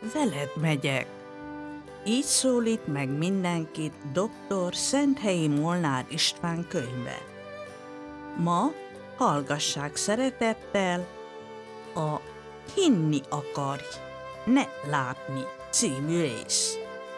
veled megyek. Így szólít meg mindenkit dr. Szenthelyi Molnár István könyve. Ma hallgassák szeretettel a Hinni akarj, ne látni című rész.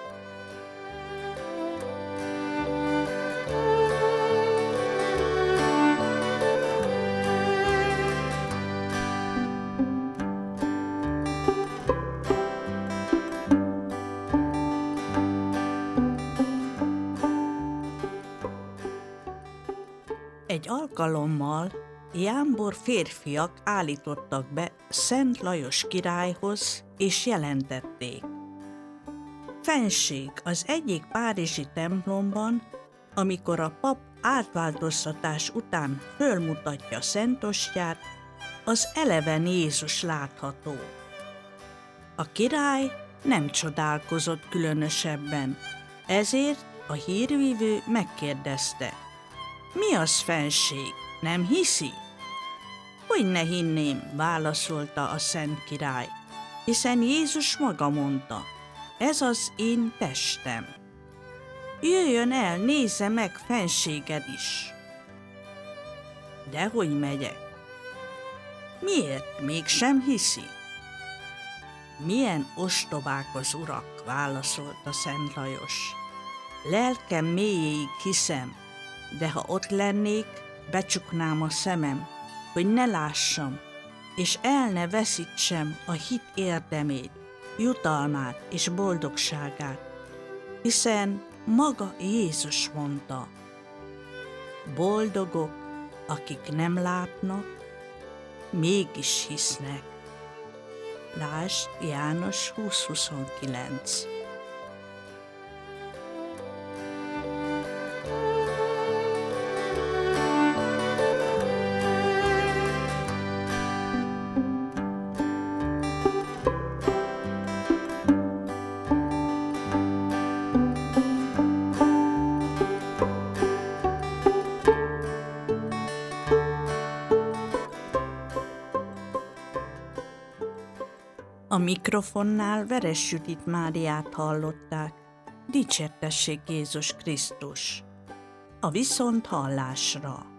Egy alkalommal jámbor férfiak állítottak be Szent Lajos királyhoz, és jelentették: Fenség, az egyik párizsi templomban, amikor a pap átváltoztatás után fölmutatja Szentostját, az eleven Jézus látható. A király nem csodálkozott különösebben, ezért a hírvívő megkérdezte: Mi az, fenség, nem hiszi? Hogy ne hinném, válaszolta a szent király, hiszen Jézus maga mondta: ez az én testem. Jöjjön el, nézze meg fenséged is. Dehogy megyek. Miért mégsem hiszi? Milyen ostobák az urak, válaszolta Szent Lajos. Lelkem mélyéig hiszem, de ha ott lennék, becsuknám a szemem, hogy ne lássam, és el ne veszítsem a hit érdemét, jutalmát és boldogságát, hiszen maga Jézus mondta: boldogok, akik nem látnak, mégis hisznek. Lásd János 20:29. A mikrofonnál Veres Judit Máriát hallották. Dicsértessék Jézus Krisztus! A viszonthallásra!